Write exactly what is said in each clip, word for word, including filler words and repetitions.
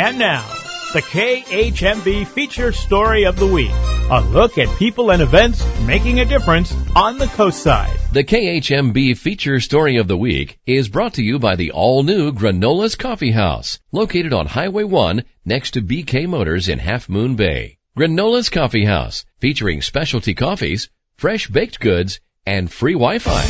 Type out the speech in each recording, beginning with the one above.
And now, the K H M B Feature Story of the Week. A look at people and events making a difference on the coast side. The K H M B Feature Story of the Week is brought to you by the all-new Granola's Coffee House, located on Highway one next to B K Motors in Half Moon Bay. Granola's Coffee House, featuring specialty coffees, fresh baked goods, and free Wi-Fi.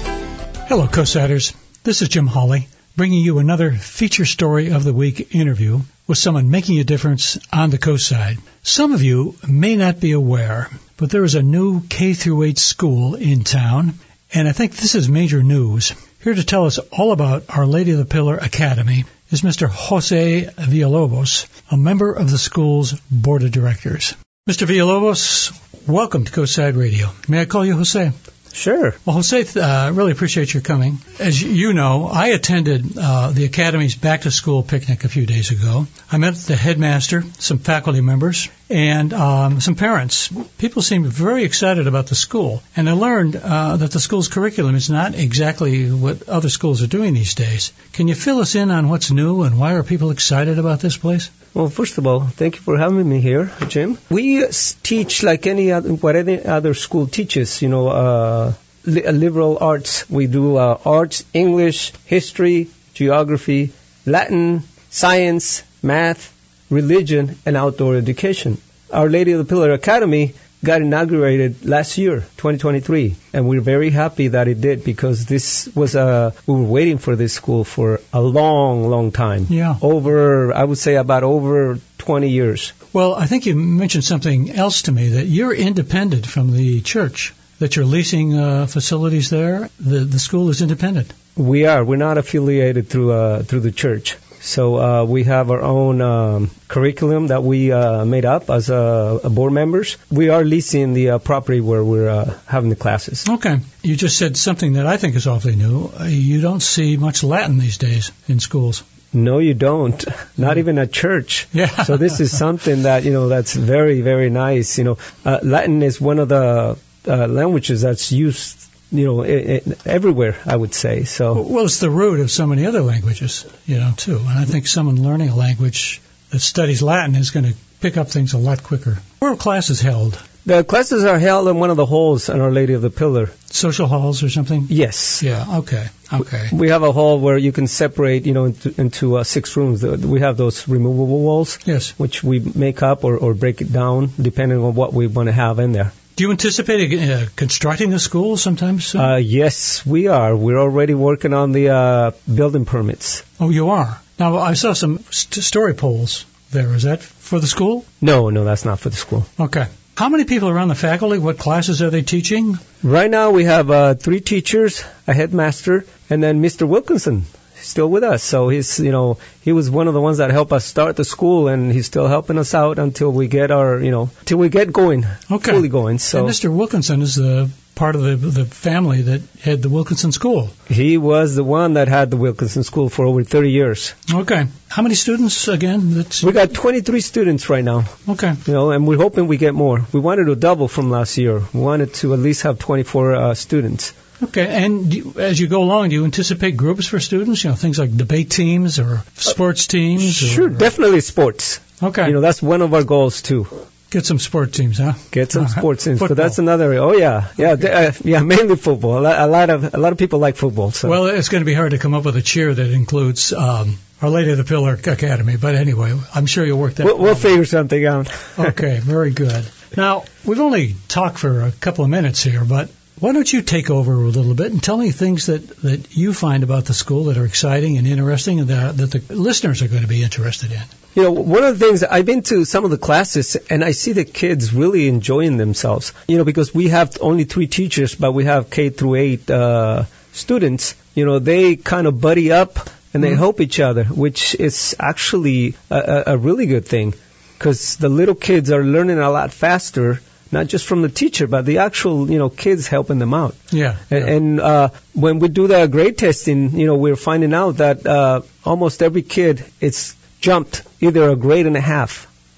Hello, Coastsiders. This is Jim Hawley, bringing you another Feature Story of the Week interview with someone making a difference on the coast side. Some of you may not be aware, but there is a new K through eight school in town, and I think this is major news. Here to tell us all about Our Lady of the Pillar Academy is Mister Jose Villalobos, a member of the school's board of directors. Mister Villalobos, welcome to Coastside Radio. May I call you Jose? Sure. Well, Jose, I uh, really appreciate your coming. As you know, I attended uh, the Academy's back-to-school picnic a few days ago. I met the headmaster, some faculty members, and um, some parents. People seemed very excited about the school, and I learned uh, that the school's curriculum is not exactly what other schools are doing these days. Can you fill us in on what's new and why are people excited about this place? Well, first of all, thank you for having me here, Jim. We teach like any other, what any other school teaches, you know, uh, li- liberal arts. We do uh, arts, English, history, geography, Latin, science, math, religion, and outdoor education. Our Lady of the Pillar Academy got inaugurated last year, twenty twenty-three, and we're very happy that it did because this was a, we were waiting for this school for a long, long time. Yeah. Over, I would say about over twenty years. Well, I think you mentioned something else to me, that you're independent from the church, that you're leasing uh, facilities there. The the school is independent. We are. We're not affiliated through uh, through the church. So uh, we have our own um, curriculum that we uh, made up as uh, board members. We are leasing the uh, property where we're uh, having the classes. Okay. You just said something that I think is awfully new. Uh, you don't see much Latin these days in schools. No, you don't. Not even at church. Yeah. So this is something that, you know, that's very, very nice. You know, uh, Latin is one of the uh, languages that's used, you know, it, it, everywhere, I would say. So. Well, it's the root of so many other languages, you know, too. And I think someone learning a language that studies Latin is going to pick up things a lot quicker. Where are classes held? The classes are held in one of the halls in Our Lady of the Pillar. Social halls or something? Yes. Yeah, okay, okay. We have a hall where you can separate, you know, into, into uh, six rooms. We have those removable walls, yes, which we make up or, or break it down depending on what we want to have in there. Do you anticipate uh, constructing a school sometime soon? Uh, yes, we are. We're already working on the uh, building permits. Oh, you are? Now, I saw some st- story poles there. Is that for the school? No, no, that's not for the school. Okay. How many people are on the faculty? What classes are they teaching? Right now we have uh, three teachers, a headmaster, and then Mister Wilkinson. Still with us. So he's, you know, he was one of the ones that helped us start the school, and he's still helping us out until we get our, you know, till we get going, okay. fully going. So and Mister Wilkinson is the part of the the family that had the Wilkinson School. He was the one that had the Wilkinson School for over thirty years. Okay. How many students again? That's... We got twenty-three students right now. Okay. You know, and we're hoping we get more. We wanted to double from last year. We wanted to at least have twenty-four uh, students. Okay, and do you, as you go along, do you anticipate groups for students? You know, things like debate teams or sports teams? Uh, sure, or, definitely sports. Okay. You know, that's one of our goals too. Get some sport teams, huh? Get some uh, sports teams. Football. So that's another area. Oh yeah, yeah, okay. uh, yeah. Mainly football. A lot, a lot of a lot of people like football. So. Well, it's going to be hard to come up with a cheer that includes um, Our Lady of the Pillar Academy. But anyway, I'm sure you'll work that. We'll, we'll figure something out. Okay, very good. Now we've only talked for a couple of minutes here, but why don't you take over a little bit and tell me things that, that you find about the school that are exciting and interesting and that, that the listeners are going to be interested in? You know, one of the things, I've been to some of the classes, and I see the kids really enjoying themselves. You know, because we have only three teachers, but we have K through eight uh, students. You know, they kind of buddy up and they mm-hmm. help each other, which is actually a, a really good thing, because the little kids are learning a lot faster, not just from the teacher, but the actual, you know, kids helping them out. Yeah. And, yeah. and uh, when we do the grade testing, you know, we're finding out that uh, almost every kid is jumped either a grade and a half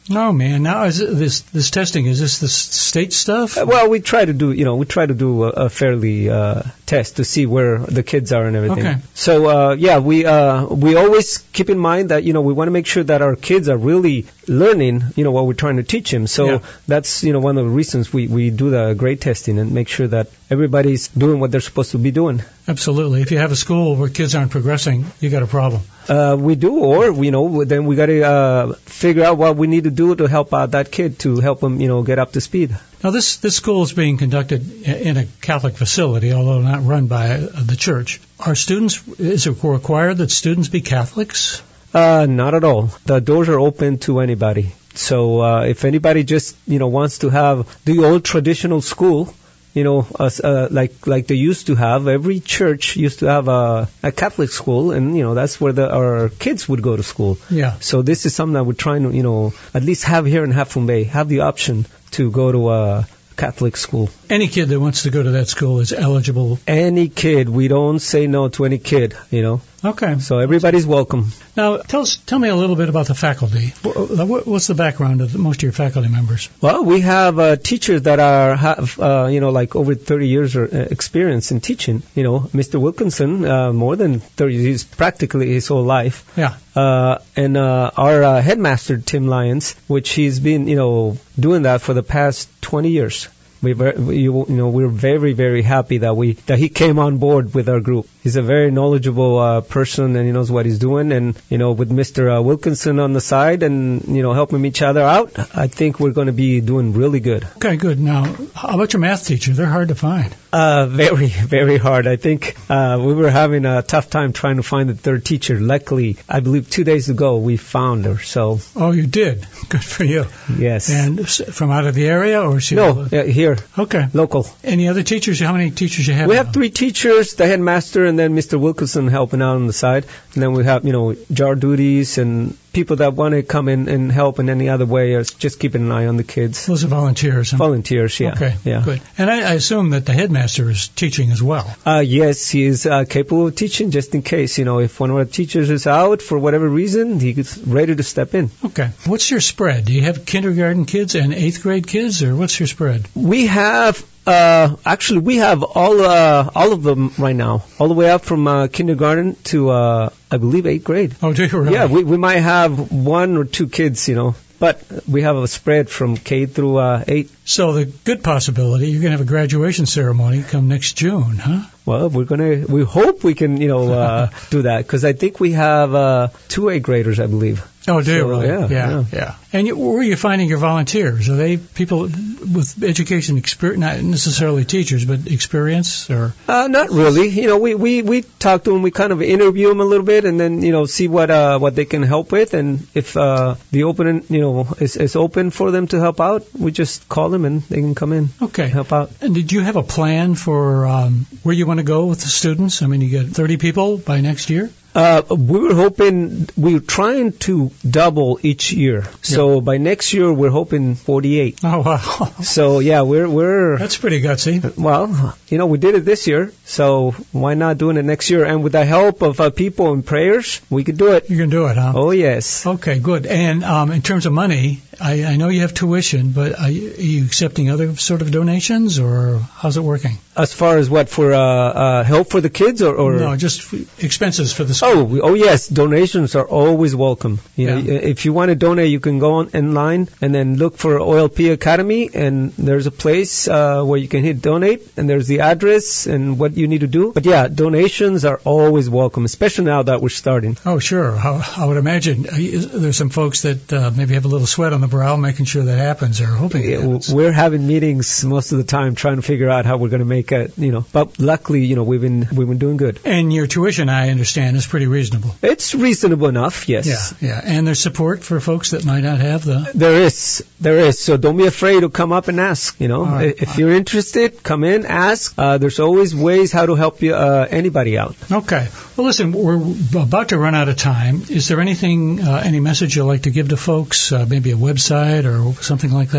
Oh man! Now is it this this testing? Is this the s- state stuff? Uh, well, we try to do, you know, we try to do a, a fairly uh, test to see where the kids are and everything. Okay. So uh, yeah, we uh, we always keep in mind that, you know, we want to make sure that our kids are really learning, you know, what we're trying to teach them. So Yeah. that's, you know, one of the reasons we we do the grade testing and make sure that everybody's doing what they're supposed to be doing. Absolutely. If you have a school where kids aren't progressing, you got a problem. Uh, we do, or, you know, then we got to uh, figure out what we need to do to help out that kid to help him, you know, get up to speed. Now, this this school is being conducted in a Catholic facility, although not run by uh, the church. Are students, is it required that students be Catholics? Uh, not at all. The doors are open to anybody. So uh, if anybody just, you know, wants to have the old traditional school, you know, uh, uh, like like they used to have, every church used to have a, a Catholic school, and, you know, that's where the, our kids would go to school. Yeah. So this is something that we're trying to, you know, at least have here in Half Moon Bay, have the option to go to a Catholic school. Any kid that wants to go to that school is eligible. Any kid. We don't say no to any kid, you know. Okay. So everybody's welcome. Now, tell us, tell me a little bit about the faculty. Wh- wh- What's the background of the, most of your faculty members? Well, we have uh, teachers that are have uh, you know, like over thirty years or, uh, experience in teaching. You know, Mister Wilkinson, uh, more than thirty years, practically his whole life. Yeah. Uh, and uh, our uh, headmaster Tim Lyons, which he's been, you know, doing that for the past twenty years. We, we, you know, we're very, very happy that we that he came on board with our group. He's a very knowledgeable uh, person, and he knows what he's doing. And, you know, with Mister Uh, Wilkinson on the side, and, you know, helping each other out, I think we're going to be doing really good. Okay, good. Now, how about your math teacher? They're hard to find. Uh, very, very hard. I think uh, we were having a tough time trying to find the third teacher. Luckily, I believe two days ago we found her. So Oh, you did. Good for you. yes, And s- from out of the area, or is she? no, uh, here, Okay. local. Any other teachers? How many teachers you have? We now? have three teachers, the headmaster, and then Mister Wilkinson helping out on the side. And then we have, you know, jar duties and people that want to come in and help in any other way, or just keeping an eye on the kids. Those are volunteers. huh? Volunteers, yeah. Okay. Yeah. Good. And I, I assume that the headmaster is teaching as well. Uh, yes, he is uh, capable of teaching, just in case, you know, if one of our teachers is out for whatever reason, he's ready to step in. Okay. What's your spread? Do you have kindergarten kids and eighth grade kids, or what's your spread? We have, uh, actually, we have all, uh, all of them right now, all the way up from uh, kindergarten to, uh, I believe, eighth grade. Oh, do you really? Yeah, we, we might have one or two kids, you know, but we have a spread from K through uh, eight. So the good possibility, you're going to have a graduation ceremony come next June, huh? Well, we're gonna, we hope we can, you know, uh, do that, because I think we have uh, two eighth graders, I believe. Oh, do you So, really? yeah, yeah, yeah. yeah. And you, where are you finding your volunteers? Are they people with education experience, not necessarily teachers, but experience, or? Uh, not really. You know, we, we, we talk to them, we kind of interview them a little bit, and then, you know, see what uh, what they can help with, and if uh, the opening, you know, is, is open for them to help out, we just call them and they can come in. Okay. Help out. And did you have a plan for um, where you want to go with the students? I mean, you get thirty people by next year? Uh, we were hoping, we were trying to double each year. So by next year, we're hoping forty-eight. Oh, wow. So yeah, we're, we're, That's pretty gutsy. well, you know, we did it this year, so why not doing it next year? And with the help of uh, people and prayers, we could do it. You can do it, huh? Oh, yes. Okay, good. And um, in terms of money, I, I know you have tuition, but are you, are you accepting other sort of donations, or how's it working? As far as what, for uh, uh, help for the kids, or, or No, just f- expenses for the school. Oh, we- oh yes, donations are always welcome. You know, Yeah. if you want to donate, you can go on in line and then look for O L P Academy, and there's a place uh, where you can hit donate, and there's the address and what you need to do. But yeah, donations are always welcome, especially now that we're starting. Oh, sure. I, I would imagine uh, there's some folks that uh, maybe have a little sweat on the brow making sure that happens, or hoping it Yeah, happens. we're having meetings most of the time trying to figure out how we're going to make it, you know. But luckily, you know, we've been we've been doing good. And your tuition, I understand, is pretty reasonable. It's reasonable enough, yes. Yeah, yeah. And there's support for folks that might not have the... There is, there is. So don't be afraid to come up and ask. You know, All right. if you're interested, come in, ask. Uh, there's always ways how to help you, uh, anybody out. Okay. Well, listen, we're about to run out of time. Is there anything, uh, any message you'd like to give to folks? Uh, maybe a website or something like that?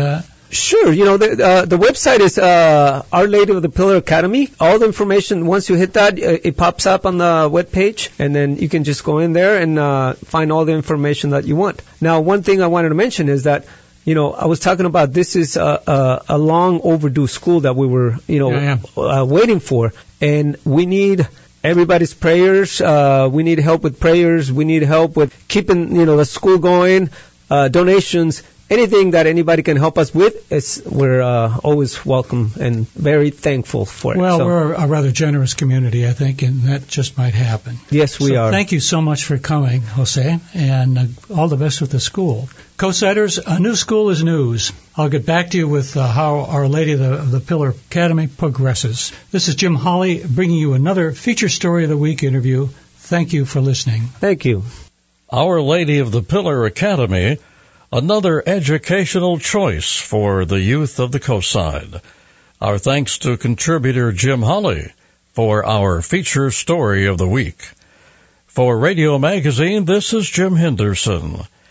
Sure. You know, the, uh, the website is uh, Our Lady of the Pillar Academy. All the information, once you hit that, it, it pops up on the web page, and then you can just go in there and uh, find all the information that you want. Now, one thing I wanted to mention is that, you know, I was talking about this is a, a, a long overdue school that we were, you know, yeah, yeah. Uh, waiting for, and we need everybody's prayers. Uh, we need help with prayers. We need help with keeping, you know, the school going, uh, donations. Anything that anybody can help us with, is, we're uh, always welcome and very thankful for it. Well, so. we're a rather generous community, I think, and that just might happen. Yes, we so are. Thank you so much for coming, Jose, and uh, all the best with the school. Co-siders, a new school is news. I'll get back to you with uh, how Our Lady of the, of the Pillar Academy progresses. This is Jim Holly bringing you another Feature Story of the Week interview. Thank you for listening. Thank you. Our Lady of the Pillar Academy, another educational choice for the youth of the Coastside. Our thanks to contributor Jim Holly for our Feature Story of the Week. For Radio Magazine, this is Jim Henderson.